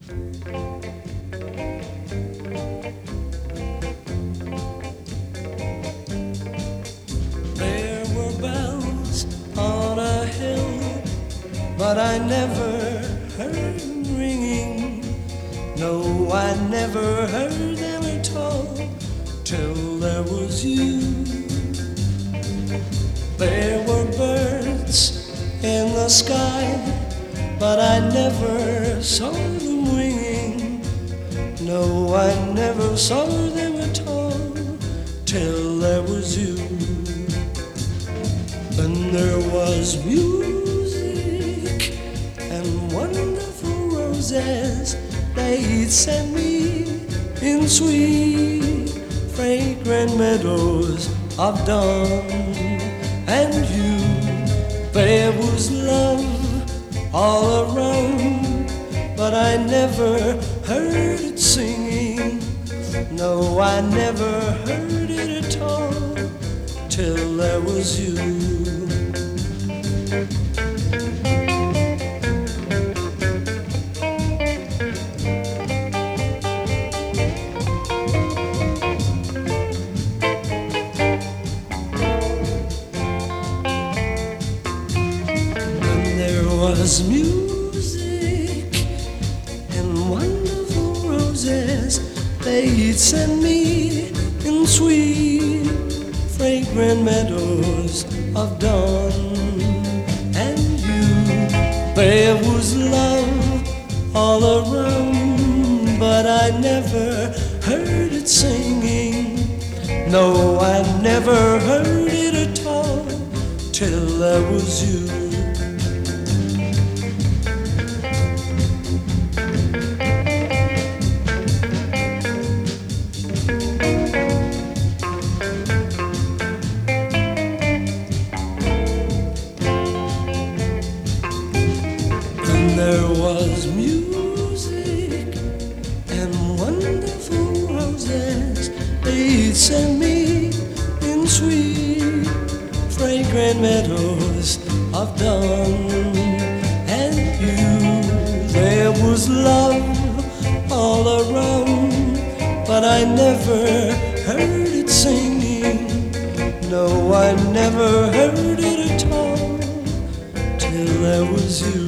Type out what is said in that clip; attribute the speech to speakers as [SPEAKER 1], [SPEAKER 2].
[SPEAKER 1] There were bells on a hill, but I never heard them ringing. No, I never heard them at all till there was you. There were birds in the sky, but I never saw them winging. No, I never saw them at all till there was you. Then there was music and wonderful roses. They'd send me in sweet, fragrant meadows of dawn. And you, there was love all around, but I never heard it singing. No, I never heard it at all till there was you. Was music and wonderful roses. They'd send me in sweet, fragrant meadows of dawn. And you, there was love all around, but I never heard it singing. No, I never heard it at all till there was you. There was music and wonderful roses. They'd send me in sweet, fragrant meadows of dawn. And you, there was love all around, but I never heard it singing. No, I never heard it at all till there was you.